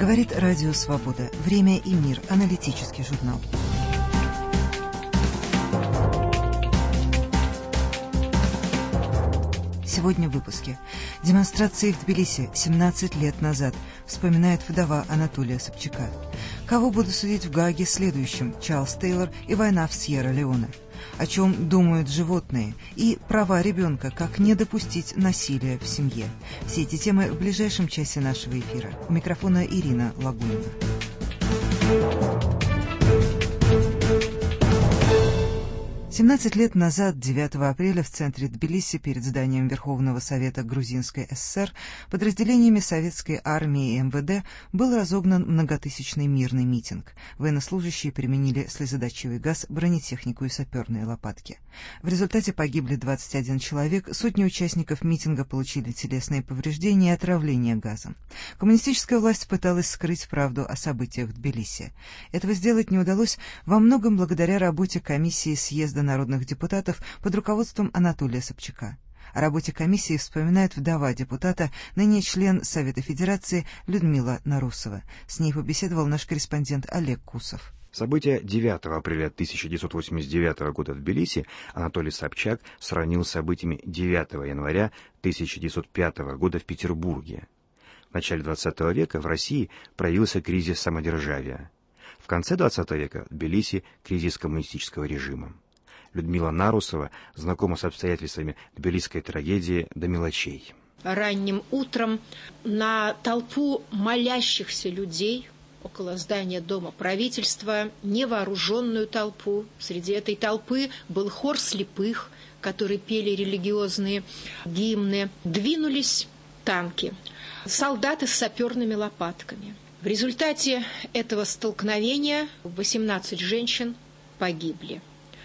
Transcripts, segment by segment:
Говорит Радио Свобода. Время и мир. Аналитический журнал. Сегодня в выпуске. Демонстрации в Тбилиси 17 лет назад, вспоминает вдова Анатолия Собчака. Кого будут судить в Гааге следующим? Чарльз Тейлор и война в Сьерра-Леоне. О чем думают животные и права ребенка, как не допустить насилия в семье. Все эти темы в ближайшем часе нашего эфира. У микрофона Ирина Лагунина. 17 лет назад, 9 апреля, в центре Тбилиси, перед зданием Верховного Совета Грузинской ССР, подразделениями Советской армии и МВД был разогнан многотысячный мирный митинг. Военнослужащие применили слезоточивый газ, бронетехнику и саперные лопатки. В результате погибли 21 человек, сотни участников митинга получили телесные повреждения и отравление газом. Коммунистическая власть пыталась скрыть правду о событиях в Тбилиси. Этого сделать не удалось во многом благодаря работе комиссии съезда народных депутатов под руководством Анатолия Собчака. О работе комиссии вспоминает вдова депутата, ныне член Совета Федерации Людмила Нарусова. С ней побеседовал наш корреспондент Олег Кусов. События 9 апреля 1989 года в Тбилиси Анатолий Собчак сравнил с событиями 9 января 1905 года в Петербурге. В начале XX века в России проявился кризис самодержавия. В конце XX века в Тбилиси кризис коммунистического режима. Людмила Нарусова знакома с обстоятельствами тбилисской трагедии до мелочей. Ранним утром на толпу молящихся людей около здания Дома правительства, невооруженную толпу. Среди этой толпы был хор слепых, которые пели религиозные гимны. Двинулись танки, солдаты с саперными лопатками. В результате этого столкновения 18 женщин погибли.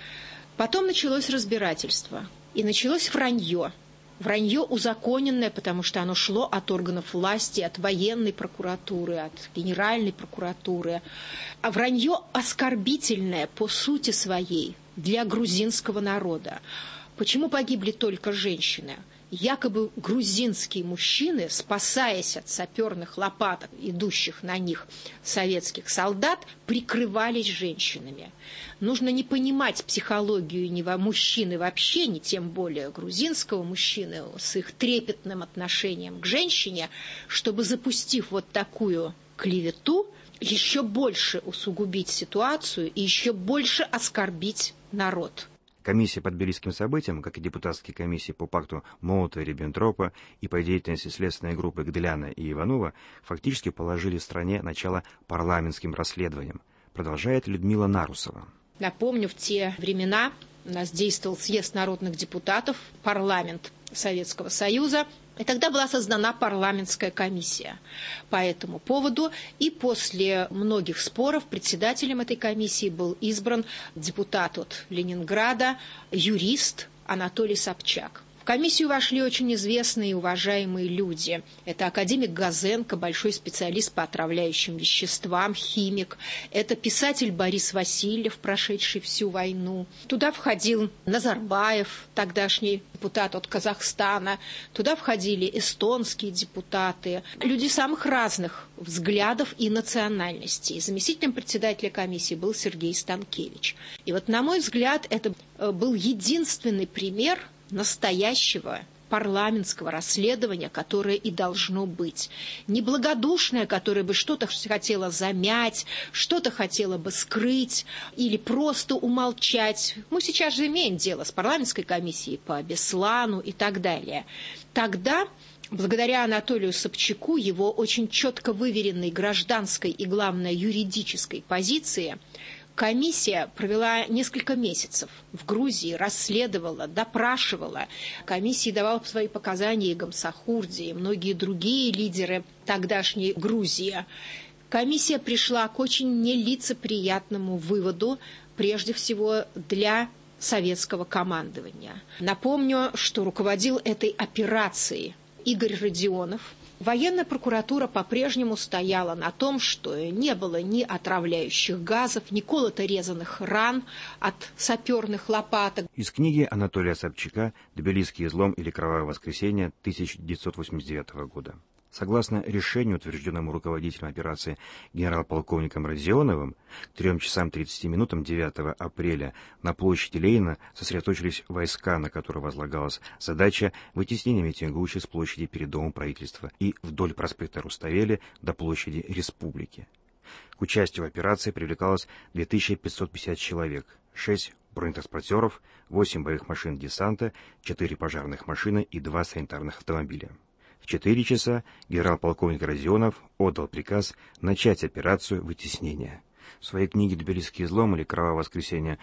Потом началось разбирательство, и началось вранье. Вранье узаконенное, потому что оно шло от органов власти, от военной прокуратуры, от генеральной прокуратуры. А вранье оскорбительное по сути своей для грузинского народа. Почему погибли только женщины? Якобы грузинские мужчины, спасаясь от саперных лопаток, идущих на них советских солдат, прикрывались женщинами. Нужно не понимать психологию мужчины вообще, не тем более грузинского мужчины, с их трепетным отношением к женщине, чтобы, запустив вот такую клевету, еще больше усугубить ситуацию и еще больше оскорбить народ. Комиссия по тбилисским событиям, как и депутатские комиссии по пакту Молотова-Риббентропа и по деятельности следственной группы Гделяна и Иванова, фактически положили в стране начало парламентским расследованиям, продолжает Людмила Нарусова. Напомню, в те времена у нас действовал съезд народных депутатов, парламент Советского Союза, и тогда была создана парламентская комиссия по этому поводу. И после многих споров председателем этой комиссии был избран депутат от Ленинграда, юрист Анатолий Собчак. В комиссию вошли очень известные и уважаемые люди. Это академик Газенко, большой специалист по отравляющим веществам, химик. Это писатель Борис Васильев, прошедший всю войну. Туда входил Назарбаев, тогдашний депутат от Казахстана. Туда входили эстонские депутаты. Люди самых разных взглядов и национальностей. Заместителем председателя комиссии был Сергей Станкевич. И вот, на мой взгляд, это был единственный пример настоящего парламентского расследования, которое и должно быть. Не благодушное, которое бы что-то хотело замять, что-то хотело бы скрыть или просто умолчать. Мы сейчас же имеем дело с парламентской комиссией по Беслану и так далее. Тогда, благодаря Анатолию Собчаку, его очень четко выверенной гражданской и, главное, юридической позиции, комиссия провела несколько месяцев в Грузии, расследовала, допрашивала. Комиссии давала свои показания и Гамсахурди, и многие другие лидеры тогдашней Грузии. Комиссия пришла к очень нелицеприятному выводу, прежде всего для советского командования. Напомню, что руководил этой операцией Игорь Родионов. Военная прокуратура по-прежнему стояла на том, что не было ни отравляющих газов, ни колото-резаных ран от саперных лопаток. Из книги Анатолия Собчака «Тбилисский излом или кровавое воскресенье» 1989 года. Согласно решению, утвержденному руководителем операции генерал-полковником Родионовым, к 3 часам 30 минутам 9 апреля на площади Ленина сосредоточились войска, на которые возлагалась задача вытеснения митингующих с площади перед Домом правительства и вдоль проспекта Руставели до площади Республики. К участию в операции привлекалось 2550 человек, 6 бронетранспортеров, 8 боевых машин десанта, 4 пожарных машины и 2 санитарных автомобиля. В 4 часа генерал-полковник Родионов отдал приказ начать операцию вытеснения. В своей книге «Тбилисский излом» или «Кровавое воскресенье»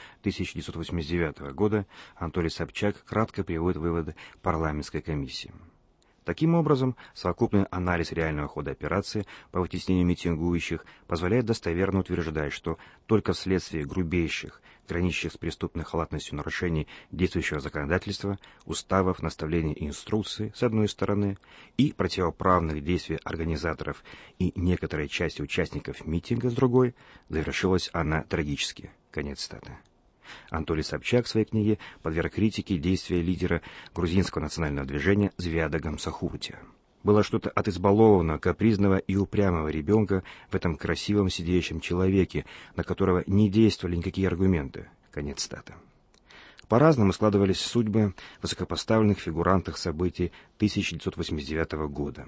1989 года Анатолий Собчак кратко приводит выводы парламентской комиссии. Таким образом, совокупный анализ реального хода операции по вытеснению митингующих позволяет достоверно утверждать, что только вследствие грубейших, граничащих с преступной халатностью нарушений действующего законодательства, уставов, наставлений и инструкций, с одной стороны, и противоправных действий организаторов и некоторой части участников митинга, с другой, завершилась она трагически. Конец цитаты. Анатолий Собчак в своей книге подверг критике действия лидера грузинского национального движения Звиада Гамсахурдия. Было что-то от избалованного, капризного и упрямого ребенка в этом красивом сидящем человеке, на которого не действовали никакие аргументы. Конец цитаты. По-разному складывались судьбы высокопоставленных фигурантов событий 1989 года.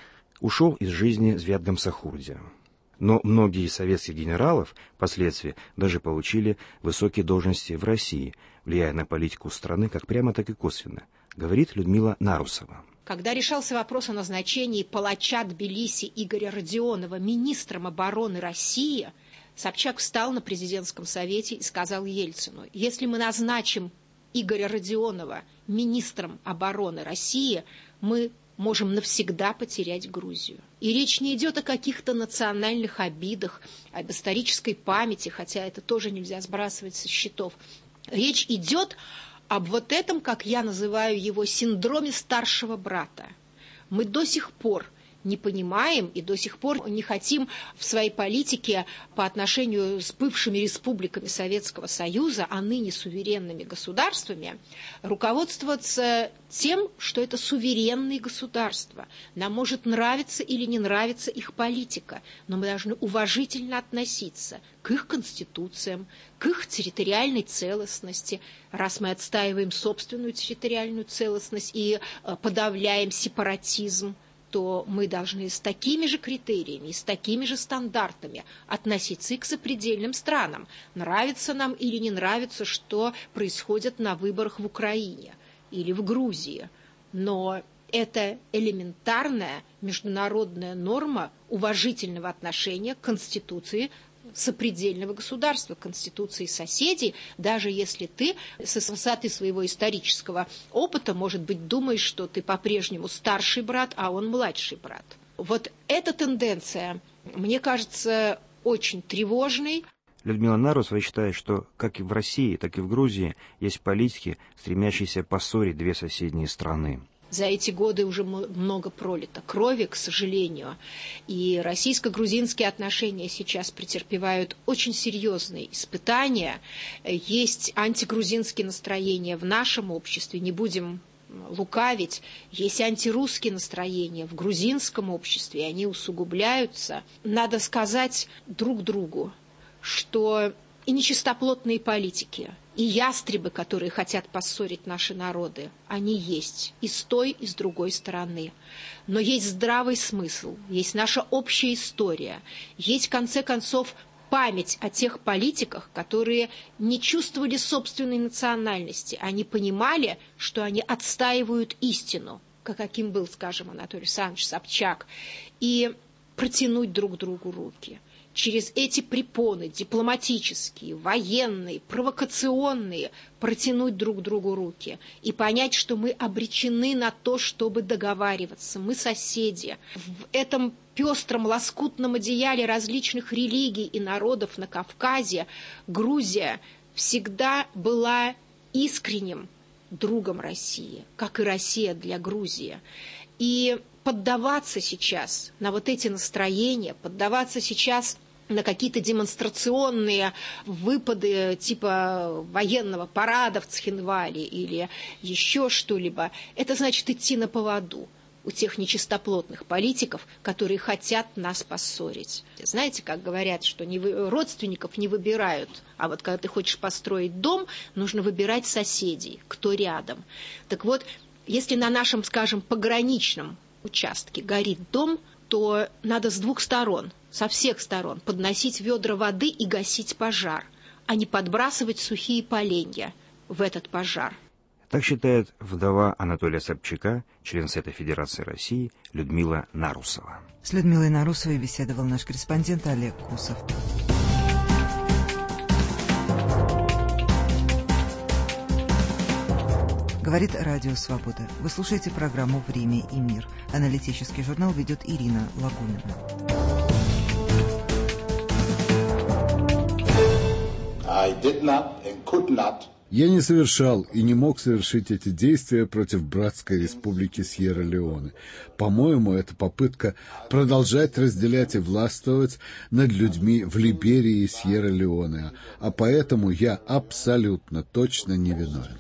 Ушел из жизни Звиад Гамсахурдия. Но многие из советских генералов впоследствии даже получили высокие должности в России, влияя на политику страны как прямо, так и косвенно, говорит Людмила Нарусова. Когда решался вопрос о назначении палача Тбилиси Игоря Родионова министром обороны России, Собчак встал на президентском совете и сказал Ельцину: если мы назначим Игоря Родионова министром обороны России, мы можем навсегда потерять Грузию. И речь не идет о каких-то национальных обидах, об исторической памяти, хотя это тоже нельзя сбрасывать со счетов. Речь идет об вот этом, как я называю его, синдроме старшего брата. Мы до сих пор не понимаем и до сих пор не хотим в своей политике по отношению с бывшими республиками Советского Союза, а ныне суверенными государствами, руководствоваться тем, что это суверенные государства. Нам может нравиться или не нравиться их политика, но мы должны уважительно относиться к их конституциям, к их территориальной целостности. Раз мы отстаиваем собственную территориальную целостность и подавляем сепаратизм, то мы должны с такими же критериями, с такими же стандартами относиться и к сопредельным странам. Нравится нам или не нравится, что происходит на выборах в Украине или в Грузии. Но это элементарная международная норма уважительного отношения к Конституции сопредельного государства, Конституции соседей, даже если ты с высоты своего исторического опыта, может быть, думаешь, что ты по-прежнему старший брат, а он младший брат. Вот эта тенденция, мне кажется, очень тревожной. Людмила Нарусова считает, что как и в России, так и в Грузии есть политики, стремящиеся поссорить две соседние страны. За эти годы уже много пролито крови, к сожалению. И российско-грузинские отношения сейчас претерпевают очень серьезные испытания. Есть антигрузинские настроения в нашем обществе, не будем лукавить. Есть антирусские настроения в грузинском обществе, и они усугубляются. Надо сказать друг другу, что и нечистоплотные политики, и ястребы, которые хотят поссорить наши народы, они есть и с той, и с другой стороны. Но есть здравый смысл, есть наша общая история, есть, в конце концов, память о тех политиках, которые не чувствовали собственной национальности. Они понимали, что они отстаивают истину, каким был, скажем, Анатолий Александрович Собчак, и протянуть друг другу руки. Через эти препоны дипломатические, военные, провокационные протянуть друг другу руки и понять, что мы обречены на то, чтобы договариваться. Мы соседи. В этом пестром лоскутном одеяле различных религий и народов на Кавказе Грузия всегда была искренним другом России, как и Россия для Грузии. И поддаваться сейчас на вот эти настроения, поддаваться сейчас на какие-то демонстрационные выпады типа военного парада в Цхинвале или еще что-либо, это значит идти на поводу. у тех нечистоплотных политиков, которые хотят нас поссорить. Знаете, как говорят, что родственников не выбирают, а вот когда ты хочешь построить дом, нужно выбирать соседей, кто рядом. Так вот, если на нашем, скажем, пограничном участке горит дом, то надо с двух сторон, со всех сторон подносить ведра воды и гасить пожар, а не подбрасывать сухие поленья в этот пожар. Так считает вдова Анатолия Собчака, член Совета Федерации России Людмила Нарусова. С Людмилой Нарусовой беседовал наш корреспондент Олег Кусов. Говорит Радио Свобода. Вы слушаете программу «Время и мир». Аналитический журнал ведет Ирина Лагунина. Я не совершал и не мог совершить эти действия против братской республики Сьерра-Леоне. По-моему, это попытка продолжать разделять и властвовать над людьми в Либерии и Сьерра-Леоне, а поэтому я абсолютно точно не виновен.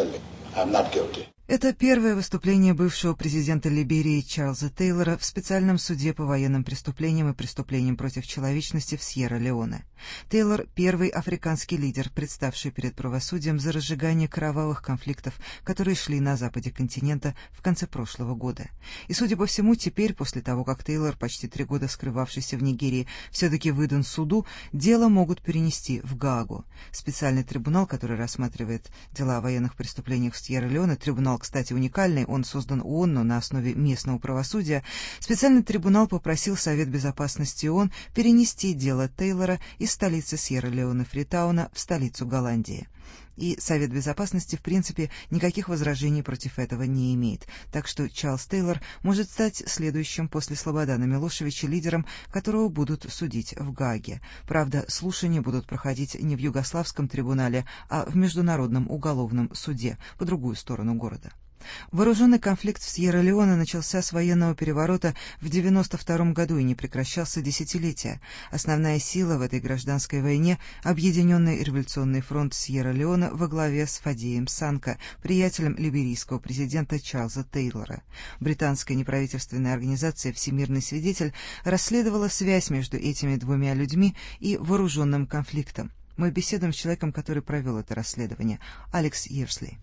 Это первое выступление бывшего президента Либерии Чарльза Тейлора в специальном суде по военным преступлениям и преступлениям против человечности в Сьерра-Леоне. Тейлор – первый африканский лидер, представший перед правосудием за разжигание кровавых конфликтов, которые шли на западе континента в конце прошлого года. И, судя по всему, теперь, после того, как Тейлор, почти 3 года скрывавшийся в Нигерии, все-таки выдан суду, дело могут перенести в Гаагу. Специальный трибунал, который рассматривает дела о военных преступлениях в Сьерра-Леоне, трибунал, кстати, уникальный, он создан ООН, но на основе местного правосудия, специальный трибунал попросил Совет Безопасности ООН перенести дело Тейлора из столицы Сьерра-Леоне Фритауна в столицу Голландии. И Совет Безопасности, в принципе, никаких возражений против этого не имеет. Так что Чарльз Тейлор может стать следующим после Слободана Милошевича лидером, которого будут судить в Гааге. Правда, слушания будут проходить не в Югославском трибунале, а в Международном уголовном суде по другую сторону города. Вооруженный конфликт в Сьерра-Леоне начался с военного переворота в 1992 году и не прекращался десятилетия. Основная сила в этой гражданской войне — Объединенный революционный фронт Сьерра-Леоне во главе с Фадеем Санко, приятелем либерийского президента Чарльза Тейлора. Британская неправительственная организация «Всемирный свидетель» расследовала связь между этими двумя людьми и вооруженным конфликтом. Мы беседуем с человеком, который провел это расследование, Алекс Ерсли.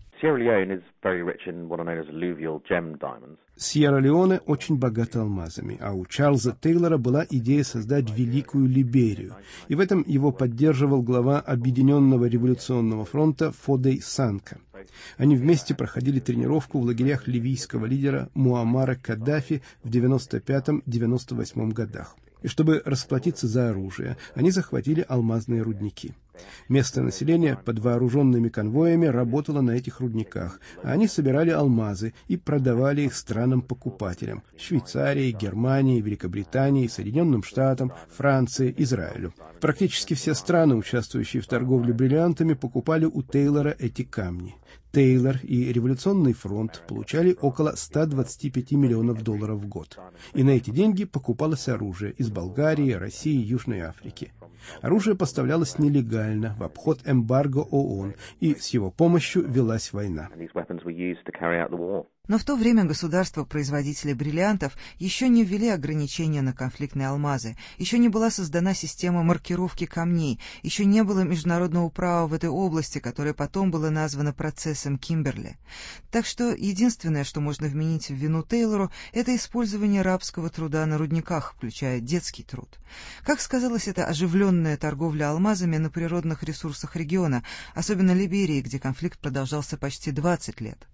Сьерра-Леоне очень богата алмазами, а у Чарльза Тейлора была идея создать Великую Либерию, и в этом его поддерживал глава Объединенного революционного фронта Фадей Санко. Они вместе проходили тренировку в лагерях ливийского лидера Муаммара Каддафи в 1995-1998 годах. И чтобы расплатиться за оружие, они захватили алмазные рудники. Местное население под вооруженными конвоями работало на этих рудниках, а они собирали алмазы и продавали их странам-покупателям – Швейцарии, Германии, Великобритании, Соединенным Штатам, Франции, Израилю. Практически все страны, участвующие в торговле бриллиантами, покупали у Тейлора эти камни. Тейлор и Революционный фронт получали около $125 миллионов в год. И на эти деньги покупалось оружие из Болгарии, России и Южной Африки. Оружие поставлялось нелегально, в обход эмбарго ООН, и с его помощью велась война. Но в то время государства-производители бриллиантов еще не ввели ограничения на конфликтные алмазы, еще не была создана система маркировки камней, еще не было международного права в этой области, которое потом было названо процессом Кимберли. Так что единственное, что можно вменить в вину Тейлору, это использование рабского труда на рудниках, включая детский труд. Как сказалась эта оживленная торговля алмазами на природных ресурсах региона, особенно Либерии, где конфликт продолжался почти 20 лет?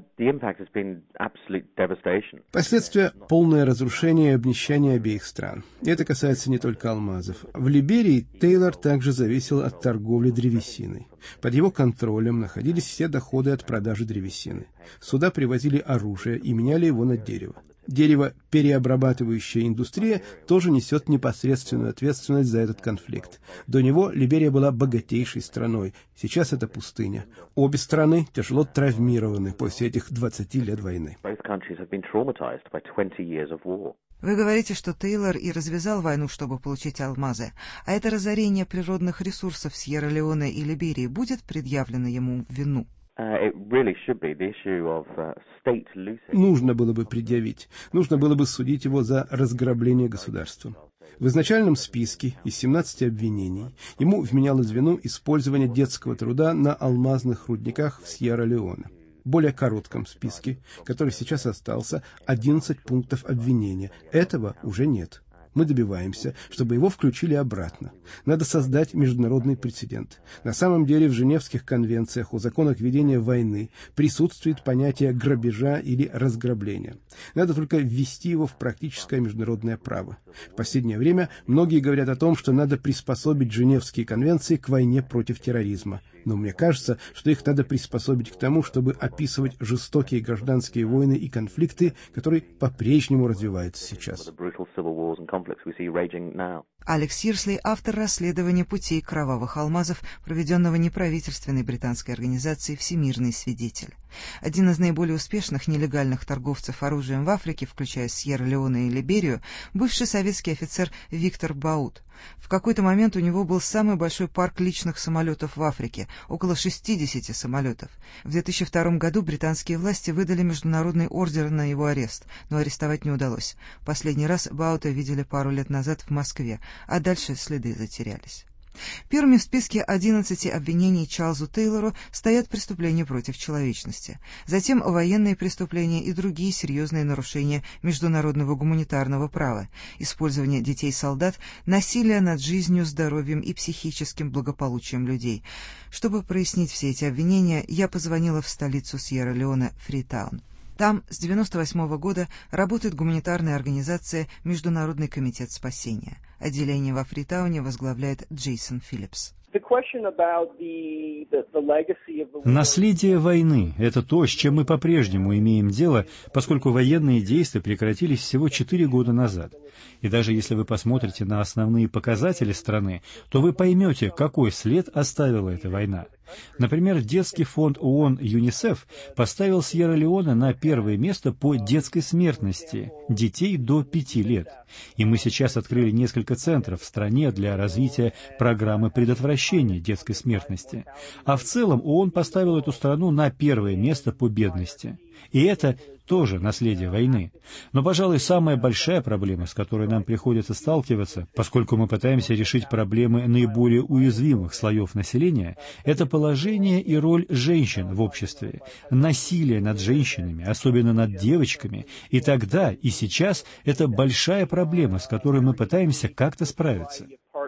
Последствия – полное разрушение и обнищание обеих стран. И это касается не только алмазов. В Либерии Тейлор также зависел от торговли древесиной. Под его контролем находились все доходы от продажи древесины. Сюда привозили оружие и меняли его на дерево. Деревопереобрабатывающая индустрия тоже несет непосредственную ответственность за этот конфликт. До него Либерия была богатейшей страной, сейчас это пустыня. Обе страны тяжело травмированы после этих 20 лет войны. Вы говорите, что Тейлор и развязал войну, чтобы получить алмазы, а это разорение природных ресурсов Сьерра-Леоне и Либерии будет предъявлено ему в вину? Нужно было бы предъявить, нужно было бы судить его за разграбление государства. В изначальном списке из 17 обвинений ему вменялось в вину использование детского труда на алмазных рудниках в Сьерра-Леоне. В более коротком списке, который сейчас остался, 11 пунктов обвинения. Этого уже нет. Мы добиваемся, чтобы его включили обратно. Надо создать международный прецедент. На самом деле в Женевских конвенциях о законах ведения войны присутствует понятие грабежа или разграбления. Надо только ввести его в практическое международное право. В последнее время многие говорят о том, что надо приспособить Женевские конвенции к войне против терроризма. Но мне кажется, что их надо приспособить к тому, чтобы описывать жестокие гражданские войны и конфликты, которые по-прежнему развиваются сейчас. Алекс Сирсли – автор расследования путей кровавых алмазов, проведенного неправительственной британской организацией «Всемирный свидетель». Один из наиболее успешных нелегальных торговцев оружием в Африке, включая Сьерра-Леоне и Либерию, бывший советский офицер Виктор Баут. В какой-то момент у него был самый большой парк личных самолетов в Африке – около 60 самолетов. В 2002 году британские власти выдали международный ордер на его арест, но арестовать не удалось. Последний раз Баута видели пару лет назад в Москве, а дальше следы затерялись. Первыми в списке 11 обвинений Чарльзу Тейлору стоят преступления против человечности, затем военные преступления и другие серьезные нарушения международного гуманитарного права, использование детей-солдат, насилие над жизнью, здоровьем и психическим благополучием людей. Чтобы прояснить все эти обвинения, я позвонила в столицу Сьерра-Леоне, Фритаун. Там с 1998 года работает гуманитарная организация «Международный комитет спасения». Отделение во Фритауне возглавляет Джейсон Филлипс. Наследие войны – это то, с чем мы по-прежнему имеем дело, поскольку военные действия прекратились всего 4 года назад. И даже если вы посмотрите на основные показатели страны, то вы поймете, какой след оставила эта война. Например, детский фонд ООН ЮНИСЕФ поставил Сьерра-Леоне на первое место по детской смертности детей до 5 лет. И мы сейчас открыли несколько центров в стране для развития программы предотвращения детской смертности. А в целом ООН поставил эту страну на первое место по бедности. И это тоже наследие войны. Но, пожалуй, самая большая проблема, с которой нам приходится сталкиваться, поскольку мы пытаемся решить проблемы наиболее уязвимых слоев населения, это положение и роль женщин в обществе, насилие над женщинами, особенно над девочками, и тогда, и сейчас это большая проблема, с которой мы пытаемся как-то справиться.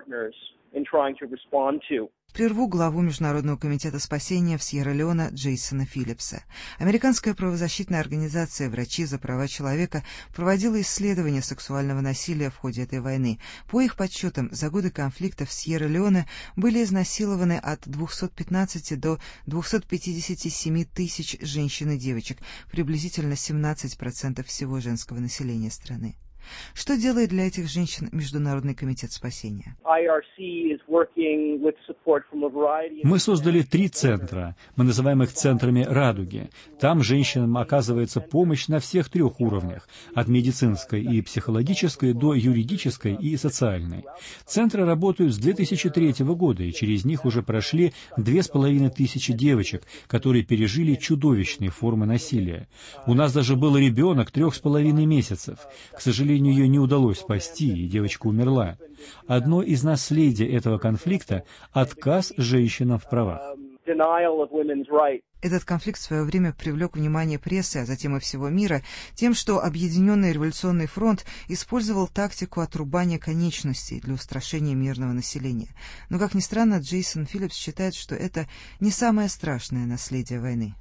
Прерву главу Международного комитета спасения в Сьерра-Леоне Джейсона Филлипса. Американская правозащитная организация «Врачи за права человека» проводила исследования сексуального насилия в ходе этой войны. По их подсчетам, за годы конфликта в Сьерра-Леоне были изнасилованы от 215 до 257 тысяч женщин и девочек, приблизительно 17% всего женского населения страны. Что делает для этих женщин Международный комитет спасения? Мы создали 3 центра. Мы называем их центрами «Радуги». Там женщинам оказывается помощь на всех 3 уровнях, от медицинской и психологической до юридической и социальной. Центры работают с 2003 года, и через них уже прошли 2500 девочек, которые пережили чудовищные формы насилия. У нас даже был ребенок 3,5 месяцев. К сожалению, ее не удалось спасти, и девочка умерла. Одно из наследий этого конфликта – отказ женщинам в правах. Этот конфликт в свое время привлек внимание прессы, а затем и всего мира, тем, что Объединенный революционный фронт использовал тактику отрубания конечностей для устрашения мирного населения. Но, как ни странно, Джейсон Филлипс считает, что это не самое страшное наследие войны.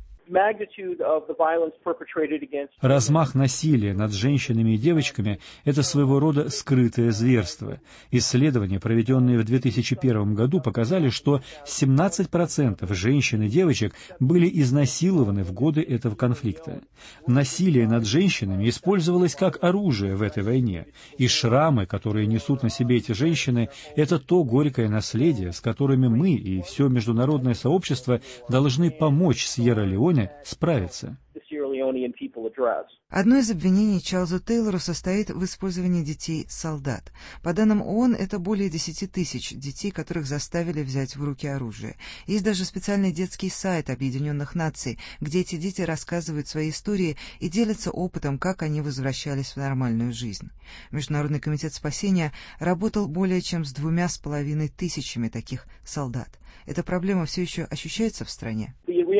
Размах насилия над женщинами и девочками – это своего рода скрытое зверство. Исследования, проведенные в 2001 году, показали, что 17% женщин и девочек были изнасилованы в годы этого конфликта. Насилие над женщинами использовалось как оружие в этой войне, и шрамы, которые несут на себе эти женщины, это то горькое наследие, с которыми мы и все международное сообщество должны помочь Сьерра-Леоне справиться. Одно из обвинений Чарльзу Тейлору состоит в использовании детей-солдат. По данным ООН, это более 10 тысяч детей, которых заставили взять в руки оружие. Есть даже специальный детский сайт Объединенных Наций, где эти дети рассказывают свои истории и делятся опытом, как они возвращались в нормальную жизнь. Международный комитет спасения работал более чем с 2,5 тысячами таких солдат. Эта проблема все еще ощущается в стране?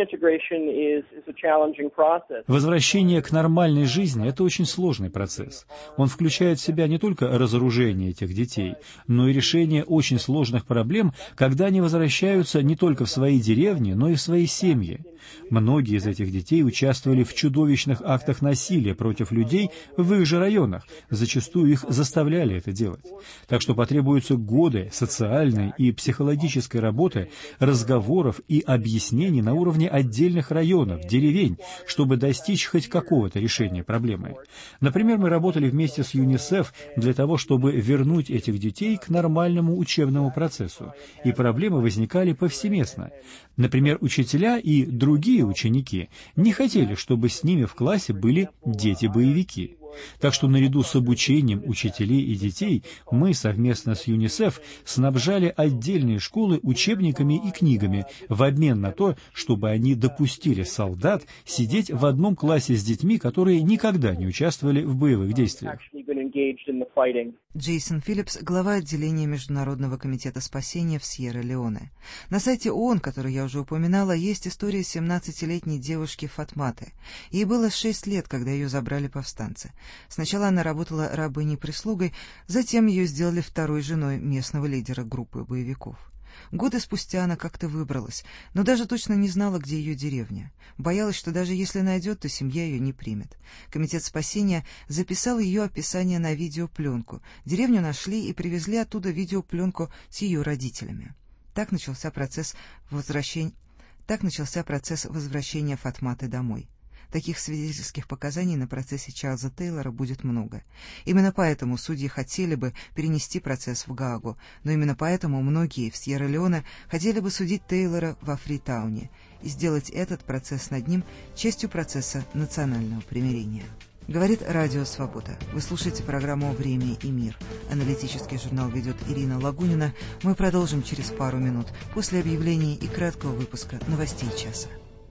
Возвращение к нормальной жизни – это очень сложный процесс. Он включает в себя не только разоружение этих детей, но и решение очень сложных проблем, когда они возвращаются не только в свои деревни, но и в свои семьи. Многие из этих детей участвовали в чудовищных актах насилия против людей в их же районах, зачастую их заставляли это делать. Так что потребуются годы социальной и психологической работы, разговоров и объяснений на уровне отдельных районов, деревень, чтобы достичь хоть какого-то решения проблемы. Например, мы работали вместе с ЮНИСЕФ для того, чтобы вернуть этих детей к нормальному учебному процессу, и проблемы возникали повсеместно. Например, учителя и другие ученики не хотели, чтобы с ними в классе были дети-боевики. Так что наряду с обучением учителей и детей мы совместно с ЮНИСЕФ снабжали отдельные школы учебниками и книгами в обмен на то, чтобы они допустили солдат сидеть в одном классе с детьми, которые никогда не участвовали в боевых действиях. Джейсон Филлипс, глава отделения Международного комитета спасения в Сьерра-Леоне. На сайте ООН, который я уже упоминала, есть история 17-летней девушки Фатматы. Ей было 6 лет, когда ее забрали повстанцы. Сначала она работала рабыней-прислугой, затем ее сделали второй женой местного лидера группы боевиков. Годы спустя она как-то выбралась, но даже точно не знала, где ее деревня. Боялась, что даже если найдет, то семья ее не примет. Комитет спасения записал ее описание на видеопленку. Деревню нашли и привезли оттуда видеопленку с ее родителями. Так начался процесс возвращения Фатматы домой. Таких свидетельских показаний на процессе Чарльза Тейлора будет много. Именно поэтому судьи хотели бы перенести процесс в Гаагу, но именно поэтому многие в Сьерра-Леоне хотели бы судить Тейлора во Фритауне и сделать этот процесс над ним частью процесса национального примирения. Говорит Радио Свобода. Вы слушаете программу «Время и мир». Аналитический журнал ведет Ирина Лагунина. Мы продолжим через пару минут после объявлений и краткого выпуска новостей часа.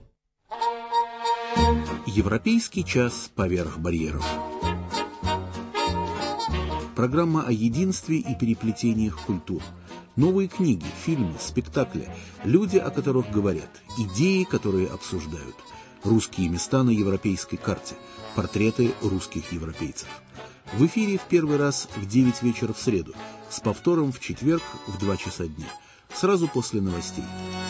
Европейский час поверх барьеров. Программа о единстве и переплетениях культур. Новые книги, фильмы, спектакли, люди, о которых говорят, идеи, которые обсуждают. Русские места на европейской карте, портреты русских европейцев. В эфире в первый раз в 9 вечера в среду, с повтором в четверг в 2 часа дня, сразу после новостей.